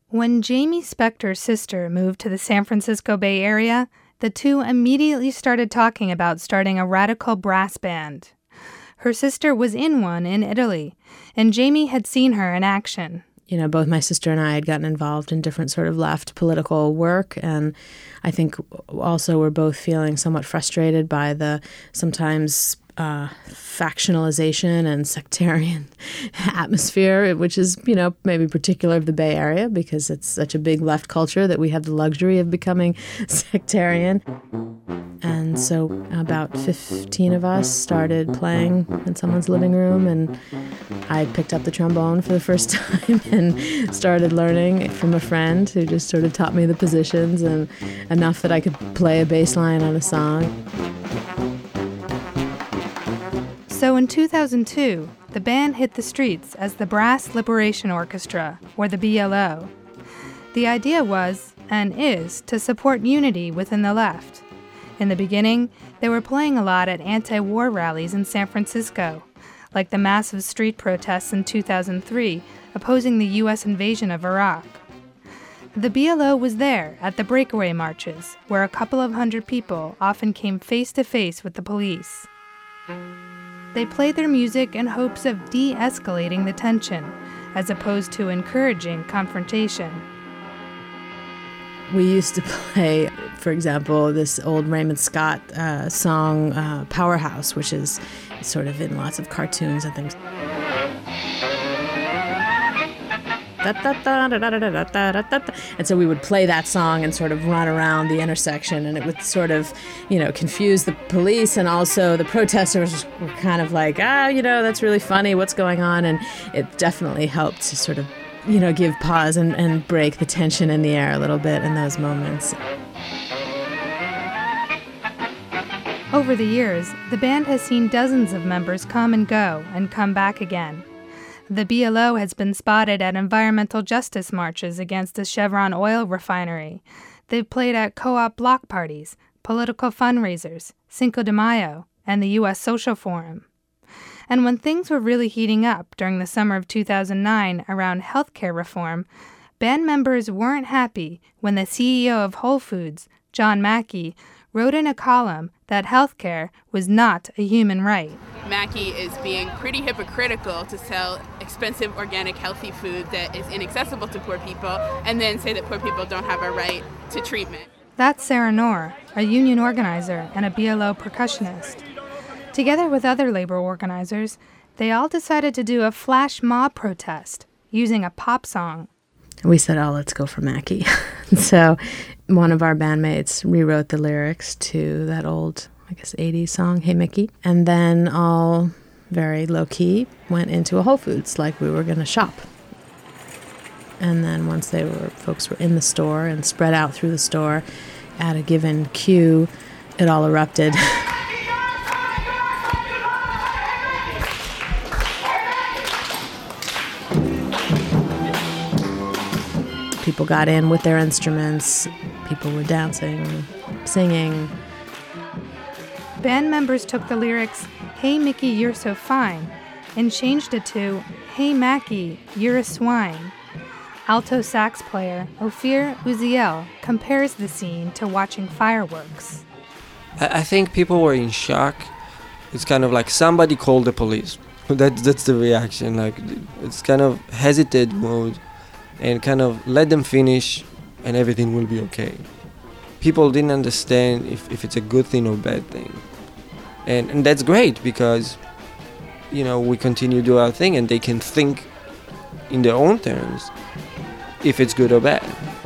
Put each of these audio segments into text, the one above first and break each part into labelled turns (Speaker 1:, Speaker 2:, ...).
Speaker 1: When Jamie Spector's sister moved to the San Francisco Bay Area, the two immediately started talking about starting a radical brass band. Her sister was in one in Italy, and Jamie had seen her in action.
Speaker 2: Both my sister and I had gotten involved in different sort of left political work, and I think also we're both feeling somewhat frustrated by the sometimes factionalization and sectarian atmosphere, which is, maybe particular of the Bay Area because it's such a big left culture that we have the luxury of becoming sectarian. And so about 15 of us started playing in someone's living room, and I picked up the trombone for the first time and started learning from a friend who just sort of taught me the positions and enough that I could play a bass line on a song.
Speaker 1: So in 2002, the band hit the streets as the Brass Liberation Orchestra, or the BLO. The idea was, and is, to support unity within the left. In the beginning, they were playing a lot at anti-war rallies in San Francisco, like the massive street protests in 2003 opposing the U.S. invasion of Iraq. The BLO was there at the breakaway marches, where a couple of hundred people often came face to face with the police. They played their music in hopes of de-escalating the tension, as opposed to encouraging confrontation.
Speaker 2: We used to play, for example, this old Raymond Scott song, Powerhouse, which is sort of in lots of cartoons and things. And so we would play that song and sort of run around the intersection, and it would sort of, confuse the police, and also the protesters were kind of like, that's really funny, what's going on? And it definitely helped to sort of, give pause and break the tension in the air a little bit in those moments.
Speaker 1: Over the years, the band has seen dozens of members come and go and come back again. The BLO has been spotted at environmental justice marches against the Chevron oil refinery. They've played at co-op block parties, political fundraisers, Cinco de Mayo, and the U.S. Social Forum. And when things were really heating up during the summer of 2009 around healthcare reform, band members weren't happy when the CEO of Whole Foods, John Mackey, wrote in a column that healthcare was not a human right.
Speaker 3: Mackey is being pretty hypocritical to sell expensive, organic, healthy food that is inaccessible to poor people and then say that poor people don't have a right to treatment.
Speaker 1: That's Sarah Knorr, a union organizer and a BLO percussionist. Together with other labor organizers, they all decided to do a flash mob protest using a pop song.
Speaker 2: We said, let's go for Mackey. So one of our bandmates rewrote the lyrics to that old, 80s song, Hey Mickey. And then all very low-key went into a Whole Foods like we were going to shop. And then once folks were in the store and spread out through the store at a given cue, it all erupted. People got in with their instruments. People were dancing, singing.
Speaker 1: Band members took the lyrics, Hey Mickey, you're so fine, and changed it to, Hey Mackie, you're a swine. Alto sax player Ophir Uziel compares the scene to watching fireworks.
Speaker 4: I think people were in shock. It's kind of like somebody called the police. That's the reaction. It's kind of hesitant mode. And kind of let them finish and everything will be okay. People didn't understand if it's a good thing or bad thing. And that's great because, we continue to do our thing and they can think in their own terms if it's good or bad.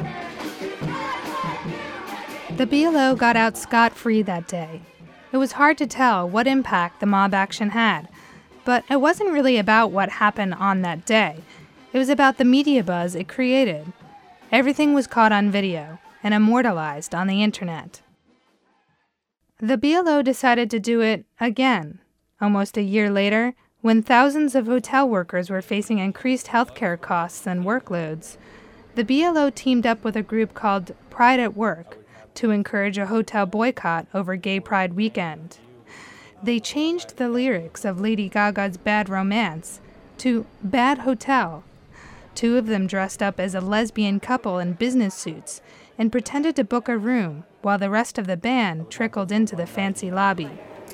Speaker 1: The BLO got out scot-free that day. It was hard to tell what impact the mob action had, but it wasn't really about what happened on that day. It was about the media buzz it created. Everything was caught on video and immortalized on the internet. The BLO decided to do it again, almost a year later, when thousands of hotel workers were facing increased healthcare costs and workloads. The BLO teamed up with a group called Pride at Work to encourage a hotel boycott over Gay Pride weekend. They changed the lyrics of Lady Gaga's Bad Romance to Bad Hotel. 2 of them dressed up as a lesbian couple in business suits and pretended to book a room while the rest of the band trickled into the fancy lobby.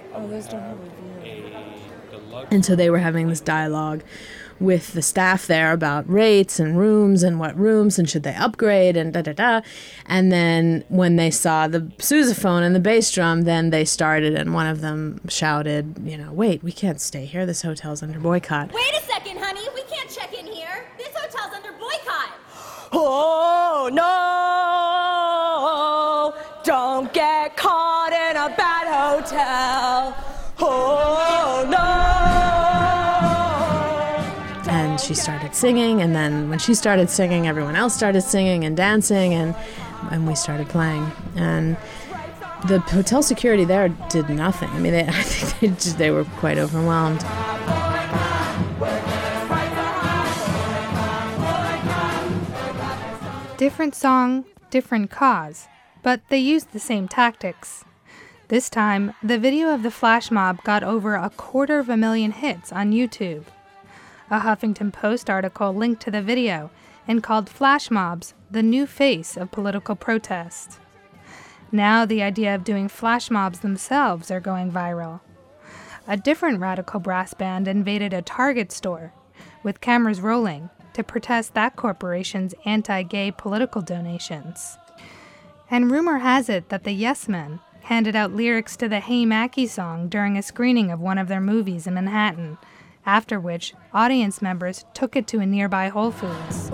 Speaker 2: And so they were having this dialogue with the staff there about rates and rooms and what rooms and should they upgrade and da-da-da. And then when they saw the sousaphone and the bass drum, then they started, and one of them shouted, wait, we can't stay here. This hotel's under boycott.
Speaker 5: Wait a second, honey. We can't check in here. This hotel's under boycott.
Speaker 6: Oh, no. Don't get caught in a bad hotel. Oh, no.
Speaker 2: And she started singing, and then when she started singing, everyone else started singing and dancing, and we started playing. And the hotel security there did nothing. I mean, I think they were quite overwhelmed.
Speaker 1: Different song, different cause, but they used the same tactics. This time, the video of the flash mob got over 250,000 hits on YouTube. A Huffington Post article linked to the video and called flash mobs the new face of political protest. Now the idea of doing flash mobs themselves are going viral. A different radical brass band invaded a Target store, with cameras rolling, to protest that corporation's anti-gay political donations. And rumor has it that the Yes Men handed out lyrics to the Hey Mackie song during a screening of one of their movies in Manhattan, after which audience members took it to a nearby Whole Foods.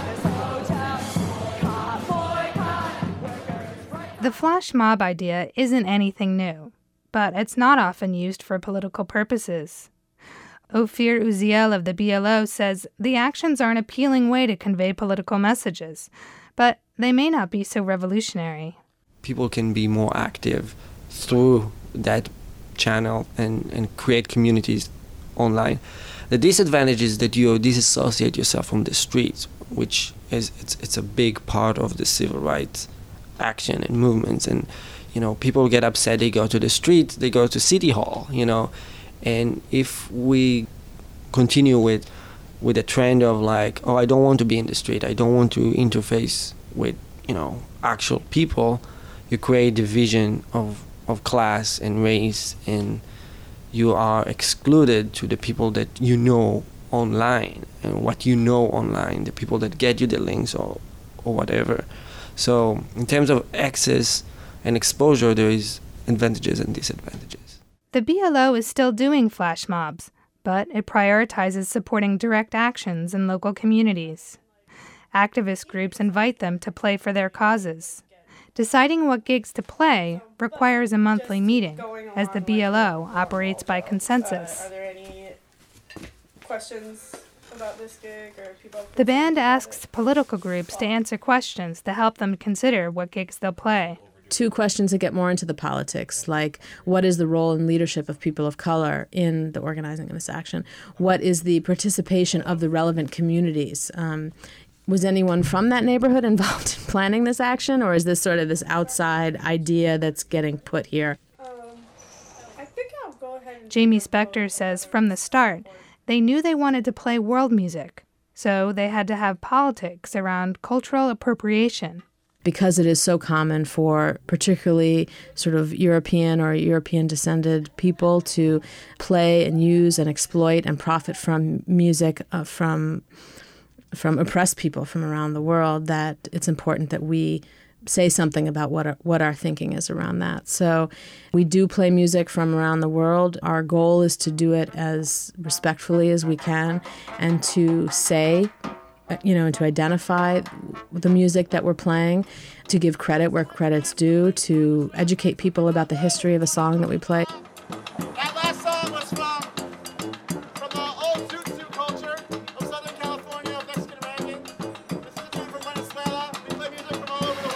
Speaker 1: The flash mob idea isn't anything new, but it's not often used for political purposes. Ophir Uziel of the BLO says the actions are an appealing way to convey political messages, but they may not be so revolutionary.
Speaker 4: People can be more active through that channel and create communities online. The disadvantage is that you disassociate yourself from the streets, which is it's a big part of the civil rights action and movements. And people get upset, they go to the streets, they go to City Hall, and if we continue with a trend of like, oh, I don't want to be in the street, I don't want to interface with actual people, you create division of class and race, and you are excluded to the people that online, and what online, the people that get you the links or whatever. So in terms of access and exposure, there is advantages and disadvantages.
Speaker 1: The BLO is still doing flash mobs, but it prioritizes supporting direct actions in local communities. Activist groups invite them to play for their causes. Deciding what gigs to play requires a monthly meeting, as the BLO operates by consensus.
Speaker 6: Are there any questions about this gig or people?
Speaker 1: The band asks political groups to answer questions to help them consider what gigs they'll play.
Speaker 2: 2 questions that get more into the politics, like what is the role and leadership of people of color in the organizing of this action? What is the participation of the relevant communities? Was anyone from that neighborhood involved in planning this action, or is this sort of this outside idea that's getting put here?
Speaker 6: I think I'll go ahead and...
Speaker 1: Jamie Spector says from the start, they knew they wanted to play world music, so they had to have politics around cultural appropriation.
Speaker 2: Because it is so common for particularly sort of European or European-descended people to play and use and exploit and profit from music from oppressed people from around the world, that it's important that we say something about what our thinking is around that. So we do play music from around the world. Our goal is to do it as respectfully as we can and to say, and to identify the music that we're playing, to give credit where credit's due, to educate people about the history of a song that we play.
Speaker 7: That last song was from the old Zoot culture of Southern California, of Mexican American. This is a tune from Venezuela. We play music from all over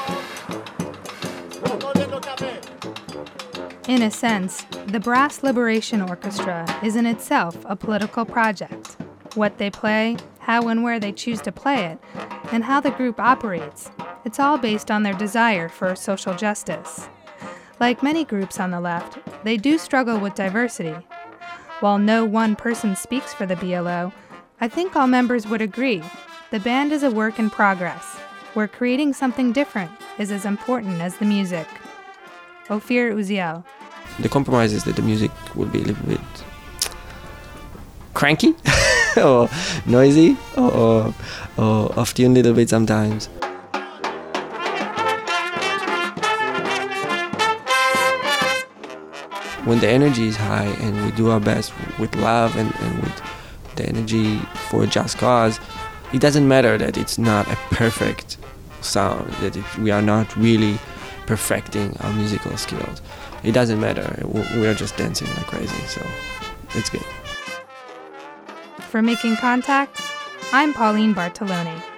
Speaker 7: the world.
Speaker 1: In a sense, the Brass Liberation Orchestra is in itself a political project. What they play, how and where they choose to play it, and how the group operates, it's all based on their desire for social justice. Like many groups on the left, they do struggle with diversity. While no one person speaks for the BLO, I think all members would agree the band is a work in progress, where creating something different is as important as the music. Ophir Uziel.
Speaker 4: The compromise is that the music will be a little bit cranky or noisy or off-tune a little bit sometimes. When the energy is high and we do our best with love and with the energy for a just cause, it doesn't matter that it's not a perfect sound, that we are not really perfecting our musical skills. It doesn't matter. We are just dancing like crazy, so it's good.
Speaker 1: For Making Contact, I'm Pauline Bartolone.